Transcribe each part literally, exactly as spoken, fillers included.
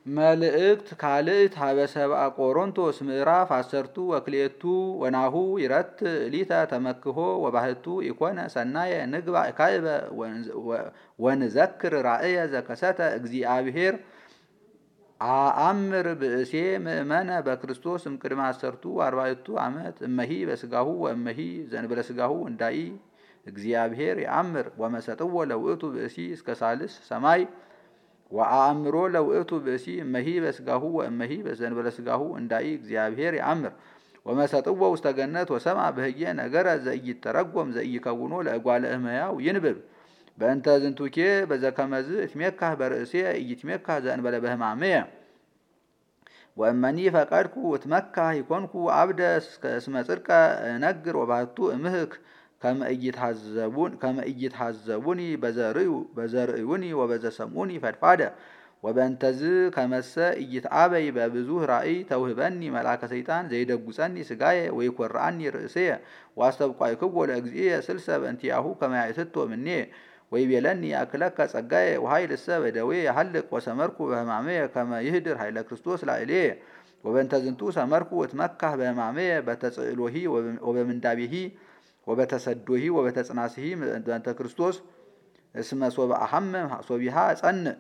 መልእክት ካልእት ሀበ ሰብአ ቆሮንቶስ ምዕራፍ አሰርቱ ወክልኤቱ ወናሁ ይረት ሊተ ተመክሆ ወባህቱ ኢኮነ ሰናየ ንግባእ ካይበ ወንዘክር ራእየ ዘከሰተ እግዚአብሔር አአምር ብእሴ ምእመነ በክርስቶስ እምቅድመ አሰርቱ አርባዕቱ ዓመት እመሂ በስጋሁ ወእመሂ ዘንበለ ስጋሁ እንዳኢ እግዚአብሔር የአምር ወመሰጥዎ ለውእቱ ብእሲ እስከ ሳልስ ሰማይ ወአእምሮ ለውእቱ ብእሲ እመሂ በስጋሁ ወእመሂ በዘንበለ ስጋሁ እንዳኢ እግዚአብሔር የአምር ወመሰጥዎ ውስተ ገነት ወሰምዐ በህየ ነገረ ዘኢይተረጎም ዘኢይከውኖ ለእጓለ እመሕያው ይንብብ በእንተ ዝንቱኬ በዘከመዝ እትሜካህ በርእሴ ኢይትሜካህ ዘእንበለ በሕማምየ ወእመኒ ፈቀድኩ እትመካህ ይኮንኩ አብደ እስመ ጽድቀ እነግር ወባህቱ እምህክ ከመ ኢይትሐዘቡኒ በዘርእዩኒ ወበዘሰምዑኒ ፈድፋደ ወበእንተዝ ከመሰ ኢይትአበይ በብዙህ ራእይ ተውህበኒ መልአከ ሰይጣን ዘይደጉጸኒ ስጋየ ወይኰርዐኒ ርእስየ ወአስተብቋይክዎ ለእግዚእየ ስልሰ በእንቲአሁ ከመ ያእትቶ እምኔ ወይቤለኒ ያእክለከ ጸጋየ ወኃይልሰ በደዌ ያሐልቅ ወሰመርኩ በሕማምየ ከመ ይህድር ኃይለ ክርስቶስ ላዕሌየ ወበእንተ ዝንቱ ሰመርኩ እትመካህ በሕማምየ በተጽእሎሂ ወበምንዳቤሂ ወበተሰዶሂ ወበተጽናስሂ በእንተ ክርስቶስ እስመ ሶበ አሐምም ሶቢሃ እጸንዕ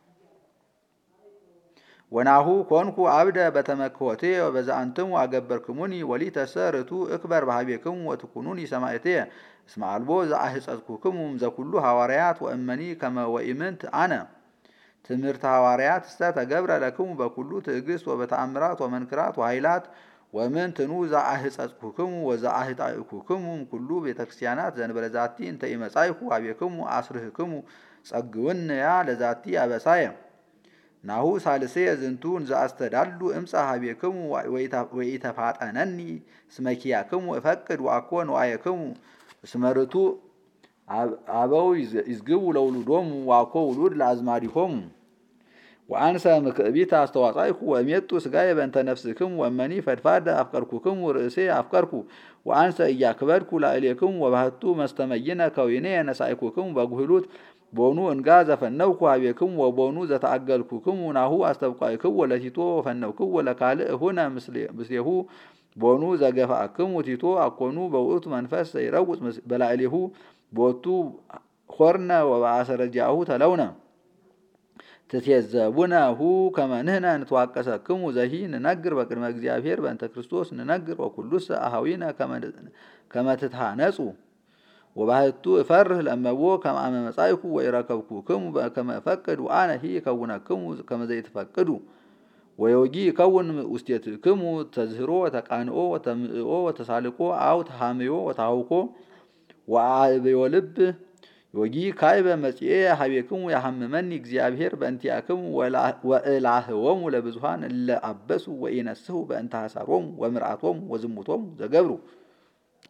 ወናሁ ኮንኩ አብደ በተመክሖትየ ወበዘአንትሙ አገበርክሙኒ ወሊተሰ ርቱዕ እክበር በኀቤክሙ ወትኩኑኒ ሰማዕትየ እስመ አልቦ ዘአሕጸጽኩክሙ እምዘኩሉ ሐዋርያት ወእመኒ ከመ ወኢምንት አነ ትምህርተ ሐዋርያት እስተ ተገብረ ለክሙ በኩሉ ትዕግስት ወበተአምራት ወመንክራት ወኃይላት ወምንትኑ ዘአሕጸጽኩክሙ ወዘአሕጣእኩክሙ እምኩሉ ቤተ ክርስቲያናት ዘእንበለ ዛቲ እንተ ኢመጻእኩ ኀቤክሙ አስርህክሙ ጸግውንያ ለዛቲ አበሳየ ናሁ ሳልስየ ዝንቱ እንዘአስተዳሉ እምጻ ኀቤክሙ ወኢተፋጠነኒ እስመ ኪያክሙ እፈቅድ ወአኮ ንዋየክሙ እስመ ርቱዕ አበው ይዝግቡ ለውሉዶሙ ወአኮ ውሉድ ለአዝማዲሆሙ ወአንሰ ምክዕቢተ አስተዋጻእኩ ወእሜጡ ስጋየ በእንተ ነፍስክሙ ወእመኒ ፈድፋደ አፍቀርኩክሙ ርእሴ አፍቀርኩ ወአንሰ ኢያክበድኩ ላዕሌክሙ ወባህቱ መስተመይነ ከዊኔየ ነሳእኩክሙ በጉህሉት ቦኑ እንጋ ዘፈነውኩ ኀቤክሙ ወቦኑ ዘተአገልኩክሙ ናሁ አስተብቋይክዎ ለቲቶ ወፈነውክዎ ለካልእ ሁነ ምስሌሁ ቦኑ ዘገፋእክሙ ቲቶ አኮኑ በውእቱ መንፈስ ዘይረውጽ በላዕሌሁ ቦቱ ኰርነ ወበአሰረጃሁ ተለውነ ትትየዘቡነሁ ከመ ንሕነ ንትዋቀሰክሙ ዘሂ ንነግር በቅድመ እግዚአብሔር በእንተ ክርስቶስ ንነግር ወኩሉሰ አኀዊነ ከመ ትትሃነጹ ወባህቱ እፈርህ ለእመቦ ከመ አመ መጻእኩ ወኢረከብኩክሙ ከመ እፈቅድ ወአነሂ እከውነክሙ ከመ ዘይትፈቅዱ ወዮጊ ይከውን ውስቴትክሙ ተዝህሮ ወተቃንኦ ወተምዕኦ ወተሳልቆ አው ተሃምዮ ወታውኮ ወአዕብዮ ልብ ዮጊ ካይበ መጽኤ ኀቤክሙ ያሐምመኒ እግዚአብሔር በእንቲአክሙ ወእላህዎሙ ለብዙኃን እለ አበሱ ወኢነስሑ በእንተ ሐሳሮሙ ወምርአቶሙ ወዝሙቶሙ ዘገብሩ